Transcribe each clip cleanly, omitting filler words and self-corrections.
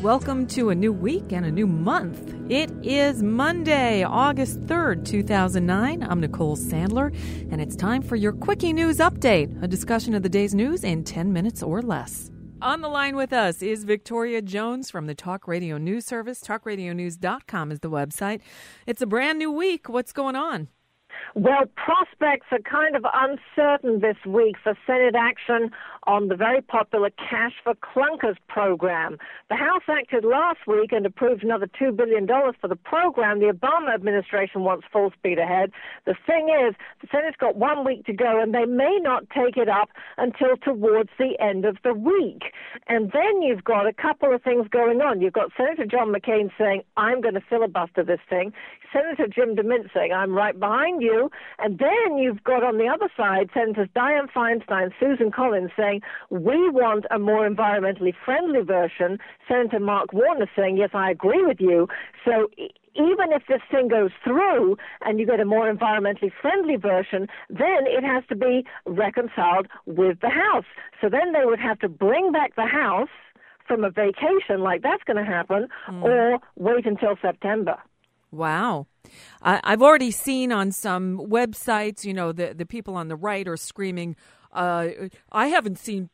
Welcome to a new week and a new month. It is Monday, August 3rd, 2009. I'm Nicole Sandler, and it's time for your Quickie News Update, a discussion of the day's news in 10 minutes or less. On the line with us is Victoria Jones from the Talk Radio News Service. TalkRadioNews.com is the website. It's a brand new week. What's going on? Well, prospects are kind of uncertain this week for Senate action on the very popular Cash for Clunkers program. The House acted last week and approved another $2 billion for the program. The Obama administration wants full speed ahead. The thing is, the Senate's got 1 week to go, and they may not take it up until towards the end of the week. And then you've got a couple of things going on. You've got Senator John McCain saying, I'm going to filibuster this thing. Senator Jim DeMint saying, I'm right behind you. And then you've got on the other side Senators Dianne Feinstein, Susan Collins saying, we want a more environmentally friendly version. Senator Mark Warner saying, yes, I agree with you. So even if this thing goes through and you get a more environmentally friendly version, then it has to be reconciled with the House. So then they would have to bring back the House from a vacation like that's going to happen or wait until September. Wow. I've already seen on some websites, the people on the right are screaming, I haven't seen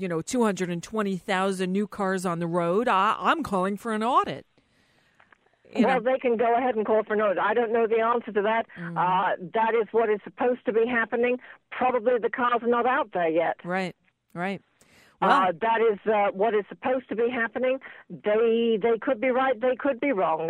220,000 new cars on the road. I'm calling for an audit. Well, they can go ahead and call for an audit. I don't know the answer to that. That is what is supposed to be happening. Probably the cars are not out there yet. Right. Well, that is what is supposed to be happening. They could be right, they could be wrong.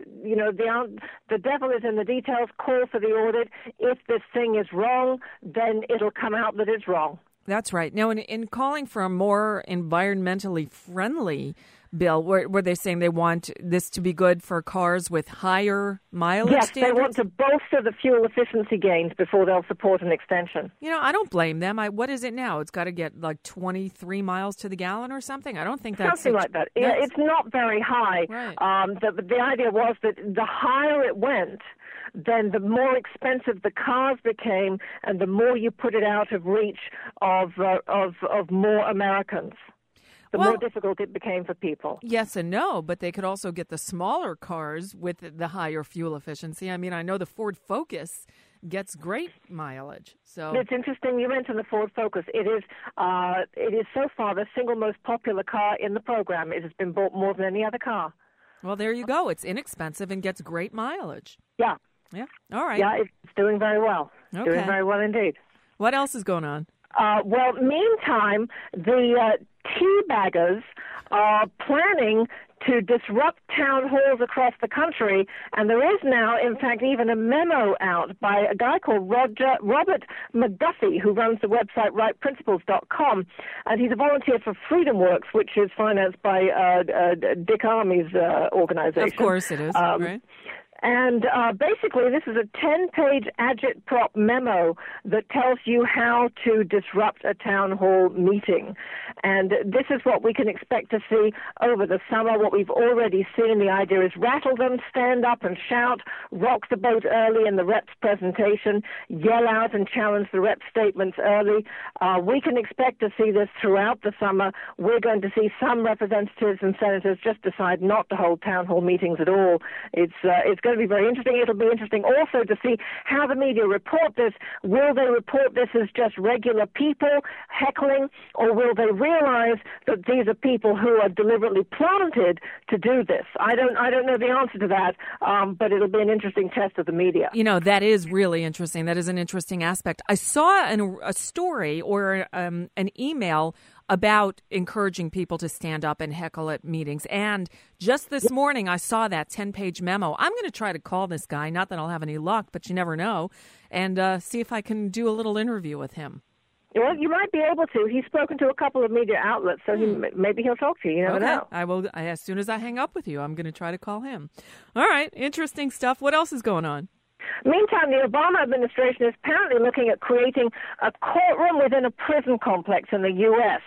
The devil is in the details. Call for the audit. If this thing is wrong, then it'll come out that it's wrong. That's right. Now, in calling for a more environmentally friendly bill, were they saying they want this to be good for cars with higher mileage standards? Yes, they want to bolster the fuel efficiency gains before they'll support an extension. I don't blame them. What is it now? It's got to get like 23 miles to the gallon or something? I don't think that's... Something like that. Yeah, it's not very high. Right. The idea was that the higher it went, then the more expensive the cars became and the more you put it out of reach of more Americans. The more difficult it became for people. Yes and no, but they could also get the smaller cars with the higher fuel efficiency. I mean, I know the Ford Focus gets great mileage. So it's interesting you mentioned the Ford Focus. It is so far the single most popular car in the program. It has been bought more than any other car. Well, there you go. It's inexpensive and gets great mileage. Yeah. All right. Yeah, it's doing very well. Okay. Doing very well indeed. What else is going on? Meantime, the teabaggers are planning to disrupt town halls across the country, and there is now, in fact, even a memo out by a guy called Robert McGuffey, who runs the website rightprinciples.com, and he's a volunteer for FreedomWorks, which is financed by Dick Armey's organization. Of course it is, right? And basically, this is a 10-page agitprop memo that tells you how to disrupt a town hall meeting. And this is what we can expect to see over the summer. What we've already seen, the idea is rattle them, stand up and shout, rock the boat early in the rep's presentation, yell out and challenge the rep's statements early. We can expect to see this throughout the summer. We're going to see some representatives and senators just decide not to hold town hall meetings at all. It's going to be very interesting. It'll be interesting also to see how the media report this. Will they report this as just regular people heckling, or will they realize that these are people who are deliberately planted to do this? I don't know the answer to that, but it'll be an interesting test of the media. That is really interesting. That is an interesting aspect. I saw a story or an email about encouraging people to stand up and heckle at meetings. And just this morning, I saw that 10-page memo. I'm going to try to call this guy. Not that I'll have any luck, but you never know. And see if I can do a little interview with him. Well, you might be able to. He's spoken to a couple of media outlets, so maybe he'll talk to you. You never know. I will. As soon as I hang up with you, I'm going to try to call him. All right. Interesting stuff. What else is going on? Meantime, the Obama administration is apparently looking at creating a courtroom within a prison complex in the U.S.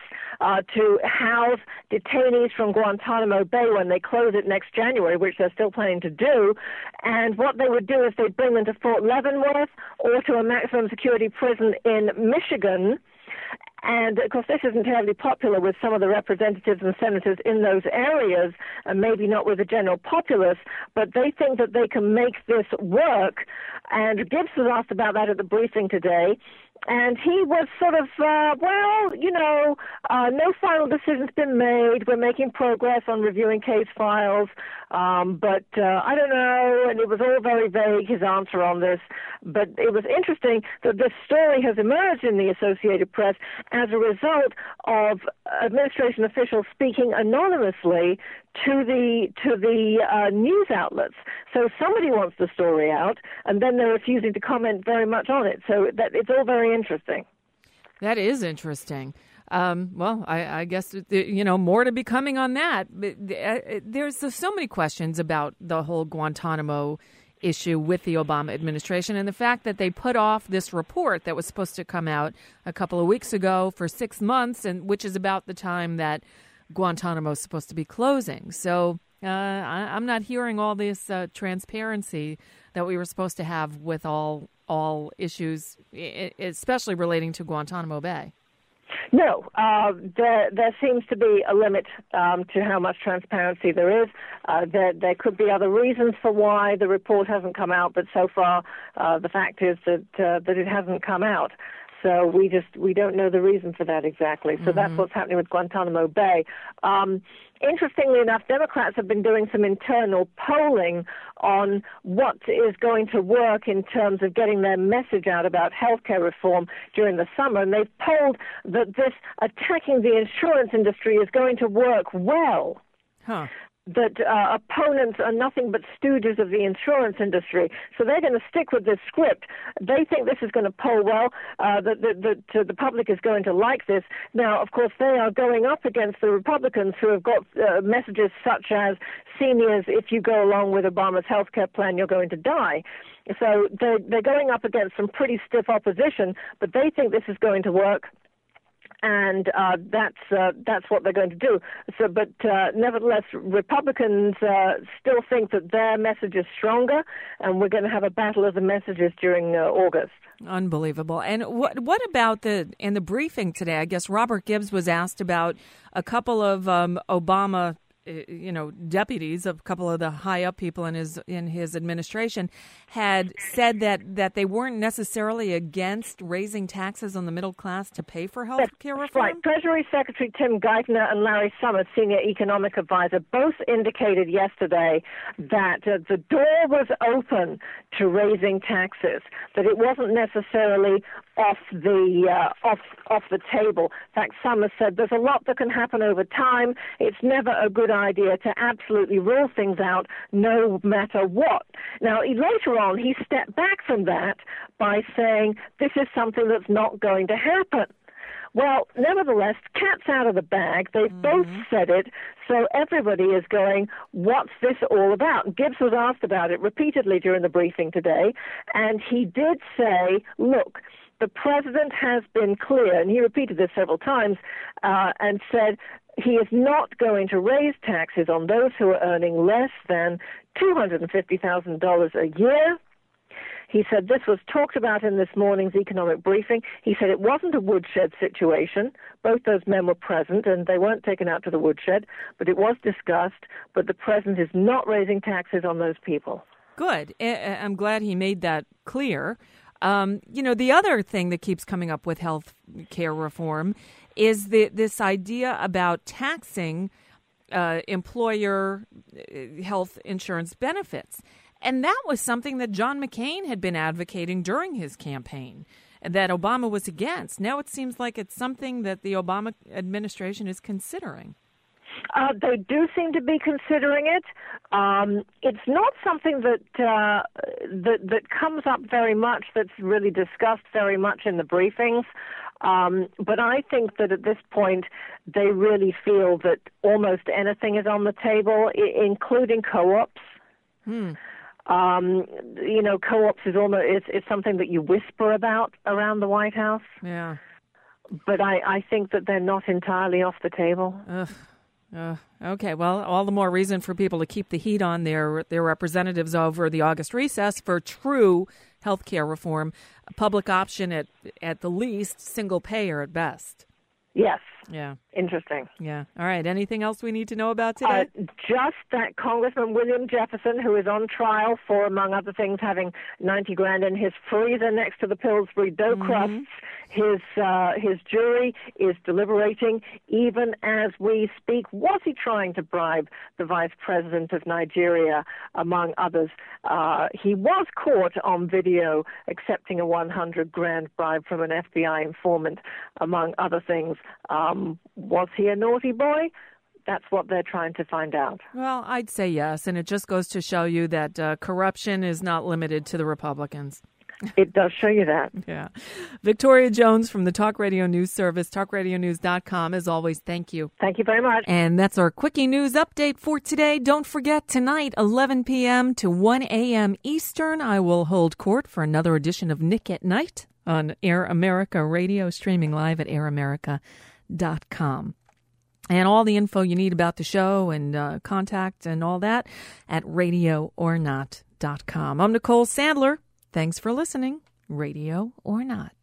To house detainees from Guantanamo Bay when they close it next January, which they're still planning to do. And what they would do is they'd bring them to Fort Leavenworth or to a maximum security prison in Michigan. And, of course, this isn't terribly popular with some of the representatives and senators in those areas, and maybe not with the general populace, but they think that they can make this work. And Gibbs was asked about that at the briefing today. And he was sort of, no final decision's been made. We're making progress on reviewing case files, but I don't know. And it was all very vague, his answer on this. But it was interesting that this story has emerged in the Associated Press as a result of administration officials speaking anonymously to the news outlets. So somebody wants the story out, and then they're refusing to comment very much on it. So that it's all very interesting. That is interesting. I guess, more to be coming on that. There's so many questions about the whole Guantanamo issue with the Obama administration and the fact that they put off this report that was supposed to come out a couple of weeks ago for 6 months, and which is about the time that Guantanamo is supposed to be closing. So I'm not hearing all this transparency that we were supposed to have with all issues, especially relating to Guantanamo Bay. No, there seems to be a limit to how much transparency there is. There could be other reasons for why the report hasn't come out, but so far the fact is that it hasn't come out. So we don't know the reason for that exactly. So that's what's happening with Guantanamo Bay. Interestingly enough, Democrats have been doing some internal polling on what is going to work in terms of getting their message out about healthcare reform during the summer. And they've polled that this attacking the insurance industry is going to work well. Huh. That opponents are nothing but stooges of the insurance industry. So they're going to stick with this script. They think this is going to poll well, that the public is going to like this. Now, of course, they are going up against the Republicans who have got messages such as, seniors, if you go along with Obama's health care plan, you're going to die. So they're going up against some pretty stiff opposition, but they think this is going to work. And that's what they're going to do. So, but nevertheless, Republicans still think that their message is stronger, and we're going to have a battle of the messages during August. Unbelievable. And what about in the briefing today? I guess Robert Gibbs was asked about a couple of Obama deputies, a couple of the high up people in his administration had said that they weren't necessarily against raising taxes on the middle class to pay for health care reform. Right. Treasury Secretary Tim Geithner and Larry Summers, senior economic advisor, both indicated yesterday that the door was open to raising taxes, that it wasn't necessarily off the table. In fact, Summers said there's a lot that can happen over time. It's never a good idea to absolutely rule things out no matter what. Now, later on, he stepped back from that by saying this is something that's not going to happen. Well, nevertheless, cat's out of the bag. They've both said it, so everybody is going, what's this all about? Gibbs was asked about it repeatedly during the briefing today, and he did say, look, the president has been clear, and he repeated this several times, and said he is not going to raise taxes on those who are earning less than $250,000 a year. He said this was talked about in this morning's economic briefing. He said it wasn't a woodshed situation. Both those men were present, and they weren't taken out to the woodshed, but it was discussed. But the president is not raising taxes on those people. Good. I'm glad he made that clear. The other thing that keeps coming up with health care reform is this idea about taxing employer health insurance benefits. And that was something that John McCain had been advocating during his campaign, that Obama was against. Now it seems like it's something that the Obama administration is considering. They do seem to be considering it. It's not something that comes up very much, that's really discussed very much in the briefings. But I think that at this point, they really feel that almost anything is on the table, including co-ops. Co-ops is almost it's something that you whisper about around the White House. Yeah. But I think that they're not entirely off the table. Okay, well, all the more reason for people to keep the heat on their representatives over the August recess for true health care reform, public option at the least, single payer at best. Yes. Yeah. Interesting. Yeah. All right. Anything else we need to know about today? Just that Congressman William Jefferson, who is on trial for, among other things, having $90,000 in his freezer next to the Pillsbury dough crusts. His jury is deliberating even as we speak. Was he trying to bribe the vice president of Nigeria, among others? He was caught on video accepting a $100,000 bribe from an FBI informant, among other things. Was he a naughty boy? That's what they're trying to find out. Well, I'd say yes, and it just goes to show you that corruption is not limited to the Republicans. It does show you that. Yeah. Victoria Jones from the Talk Radio News Service, talkradionews.com. As always, thank you. Thank you very much. And that's our Quickie News update for today. Don't forget, tonight, 11 p.m. to 1 a.m. Eastern, I will hold court for another edition of Nick at Night on Air America Radio, streaming live at airamerica.com. And all the info you need about the show and contact and all that at radioornot.com. I'm Nicole Sandler. Thanks for listening. Radio or Not.